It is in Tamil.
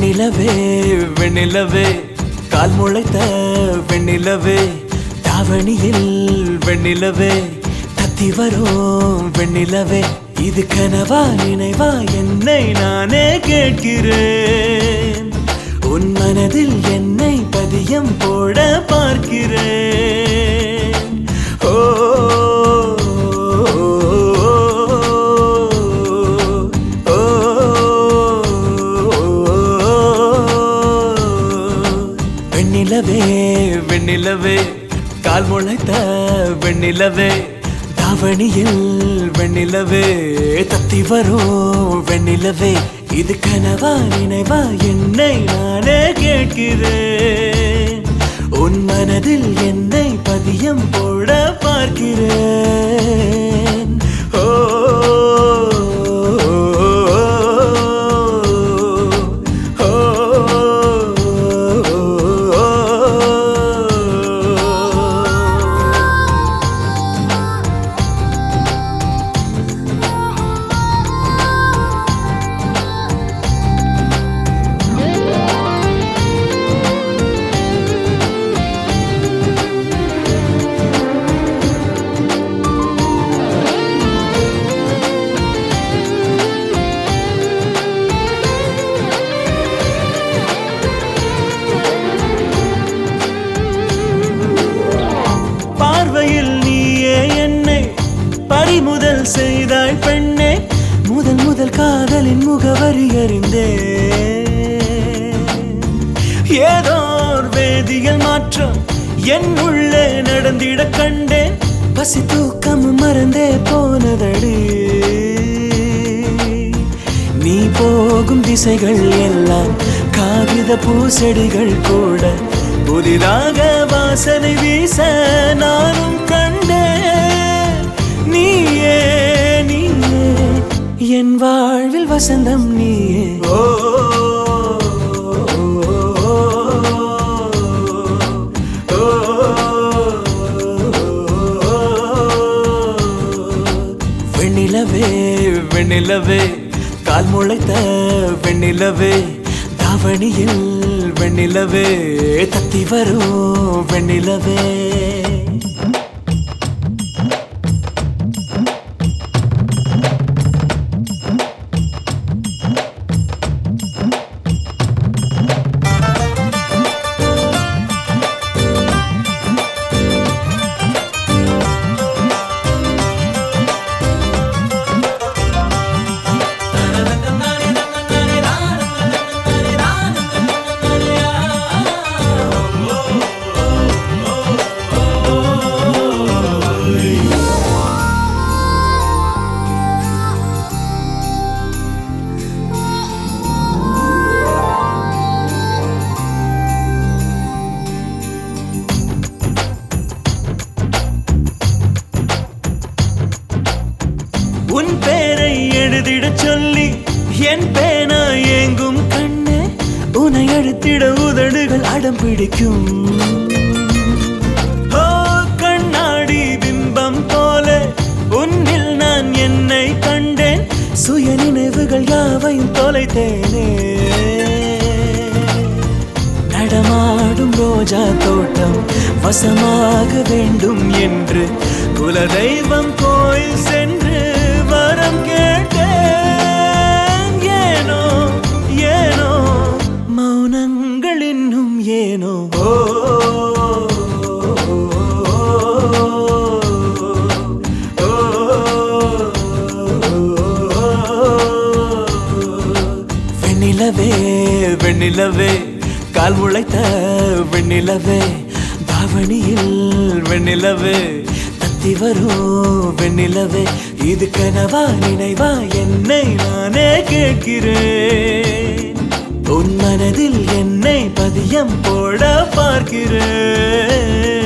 வெண்ணிலவே வெண்ணிலவே கால் முளைத்த வெண்ணிலவே தாவணியில் வெண்ணிலவே தத்தி வரும் வெண்ணிலவே இது கனவா நினைவா என்னை நானே கேட்கிறேன் உன் மனதில் என்னை பதியம் போட பார்க்கிறேன் ஓ வெண்ணிலவே வெண்ணிலவே கால் முளைத்த வெண்ணிலவே தாவணியில் வெண்ணிலவே தத்தி வரும் வெண்ணிலவே இது கனவா நினைவா என்னை நானே கேட்கிறேன் உன் மனதில் என்னை பதியம் போட பார்க்கிறேன் ஓ பறிமுதல் செய்தாய் பெண்ணே முதல் முதல் காதலின் முகவரி அறிந்தே ஏதோ வேதியியல் மாற்றம் என் உள்ளே நடந்திட கண்டேன் பசி தூக்கம் மறந்தே போனதடி நீ போகும் திசைகள் எல்லாம் காகித பூசெடிகள் கூட புதிதாக வாசனை வீச நானும் கண்டேன் நீயே நீயே என் வாழ்வில் வசந்தம் நீயே ஓ வெண்ணிலவே வெண்ணிலவே கால் முளைத்த வெண்ணிலவே தாவணியில் வெண்ணிலவே தத்தி வரும் வெண்ணிலவே உன் பேரை எழுதிட சொல்லி என் பேனா ஏங்கும் கண்ணே உன்னை எழுத்திட உதடுகள் அடம் பிடிக்கும் ஓ கண்ணாடி பிம்பம் போல உன்னில் நான் என்னை கண்டேன் சுய நினைவுகள் யாவையும் தொலைத்தேனே நடமாடும் ரோஜா தோட்டம் வசமாக வேண்டும் என்று குலதெய்வம் கோயில் சென்று வரம் கேட்டேன் ஏனோ ஏனோ மௌனங்கள் இன்னும் ஏனோ ஓ வெண்ணிலவே வெண்ணிலவே கால் முளைத்த வெண்ணிலவே தாவணியில் வெண்ணிலவே தத்தி வரும் வெண்ணிலவே இது கனவா நினைவா என்னை நானே கேட்கிறேன் உன் மனதில் என்னை பதியம் போட பார்க்கிறேன்